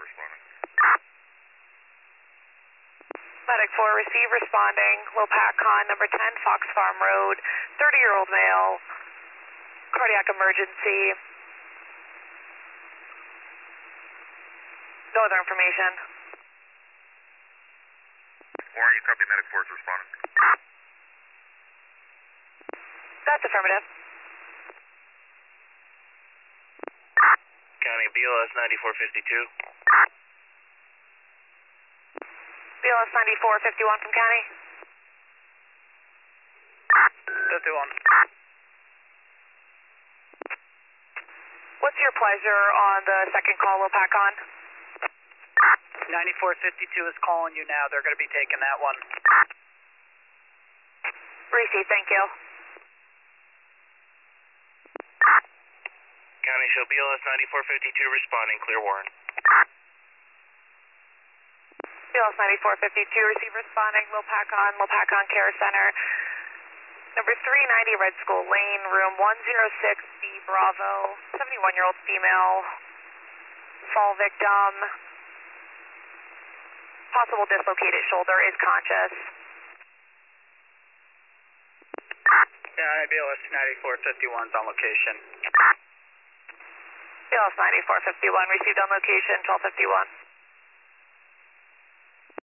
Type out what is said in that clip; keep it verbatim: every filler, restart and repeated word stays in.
responding. Medic four, receive responding. Lopatcon, number ten, Fox Farm Road, thirty-year-old male, cardiac emergency. No other information. Warren, you copy medic four is responding. That's affirmative. County B L S ninety-four fifty-two. B L S ninety-four fifty-one from County. fifty-one. What's your pleasure on the second call, Lopatcon? ninety-four fifty-two is calling you now. They're going to be taking that one. Receive, thank you. County show B L S ninety-four fifty-two responding. Clear Warren. B L S ninety-four fifty-two, receive responding. Lopatcon, Lopatcon Care Center. Number three ninety Red School Lane, room one oh six B Bravo. seventy-one-year-old female. Fall victim. Possible dislocated shoulder, is conscious. Yeah, B L S ninety-four fifty-one is on location. B L S ninety-four fifty-one, received on location, twelve fifty-one.